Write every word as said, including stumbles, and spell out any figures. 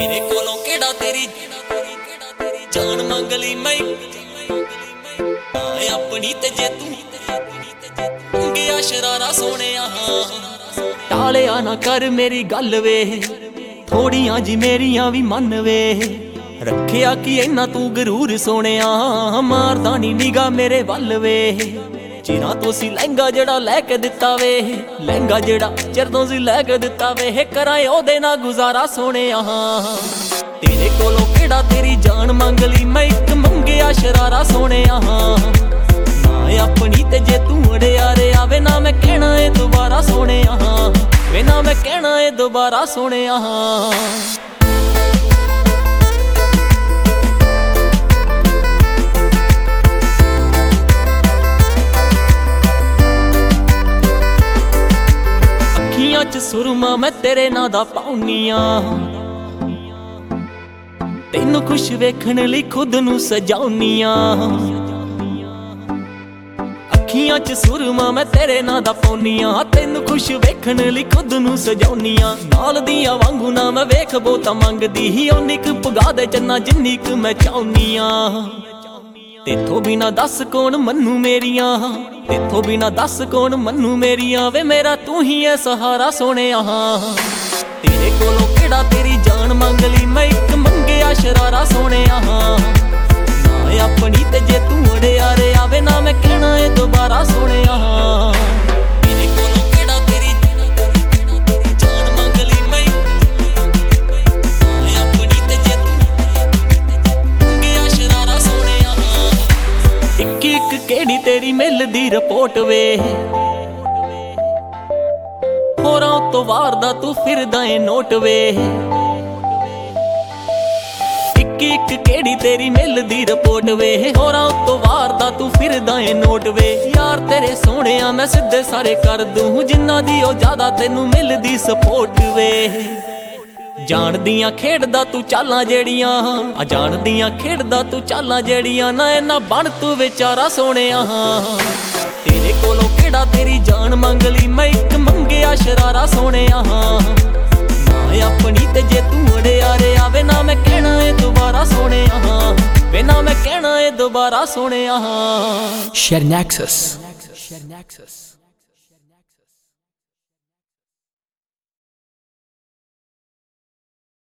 तेरे कोलों केड़ा तेरी जान मंग ली मैं अपनी ते जे तू गया शरारा सोने टालिया ना कर मेरी गल वे थोड़ियां जी मेरियां भी मन वे रखिया कि इन्ना तू गरूर सोने मारदा नी निगा मेरे वल वे चिरां तो सी लहंगा जड़ा लैके दिता वे लहंगा जड़ा चिर तो सी लैके दिता वे कराए ओदे ना गुजारा सोने तेरे कोलों केड़ा तेरी जान मंग ली मैं एक मंगिया शरारा सोने ना अपनी ते जे तू अड़िया रे आवे ना मैं कहना है दोबारा सोने वे ना मैं कहना है दोबारा सोने च सुरमा मैं तेरे ना दा पाउनिया तेनू खुश वेखण लई खुद नू सजाउनिया अखियां च सुरमा मैं तेरे ना दा पाउनिया तेनू खुश वेखण लई खुद नू सजाउनिया नाल दियां वांगू ना मैं वेख बोता मंगदी ही ओनी क पगा दे चन्ना जिन्नी क मैं चाहुनिया तेथों बिना दस कौन मन्नू मेरिया तेथों बिना दस कौन मन्नू मेरिया वे मेरा तू ही है सहारा सोने तेरे कोलों केड़ा तेरी जान मंग ली मैं एक मंगिया शरारा सोने ना अपनी ते जे तू अड़िया रे आवे ना मैं कहना है दोबारा सोने तेरे कोलों केड़ा तेरी जान मंग ली मैं अपनी ते जे तू मंगिया शरारा सोने इक इक केड़ी तेरी मिलदी रिपोर्ट वे होरां तो वारदा तू फिरदा ए नोट वे इक इक केड़ी तेरी मिलदी रिपोर्ट वे होरां तो वारदा तू फिरदा ए नोट वे यार तेरे सोहणिया मैं सिद्धे सारे कर दूं जिन्ना दी ओ ज्यादा तेनू मिलदी सपोर्ट वे जाणदियां खेडदा तू चालां जेड़ियां आ जाणदियां खेडदा तू चालां जेड़ियां ना इन्ना बन तू विचारा सोने तेरे कोलों केड़ा तेरी जान मंग ली मैं एक मंगिया शरारा सोने ना अपनी ते जे तू अड़िया रे आवे ना मैं कहना है दोबारा सोने वे ना मैं कहना है दोबारा सोने Share Nexus. Share Nexus.